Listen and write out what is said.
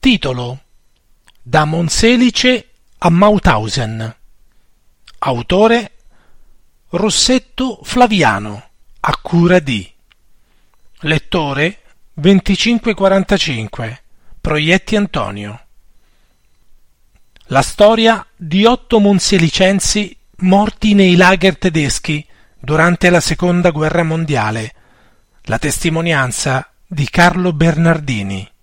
Titolo: Da Monselice a Mauthausen. Autore: Rossetto Flaviano, a cura di Lettore 2545, Proietti Antonio. La storia di 8 monselicensi morti nei lager tedeschi durante la Seconda Guerra Mondiale. La testimonianza di Carlo Bernardini.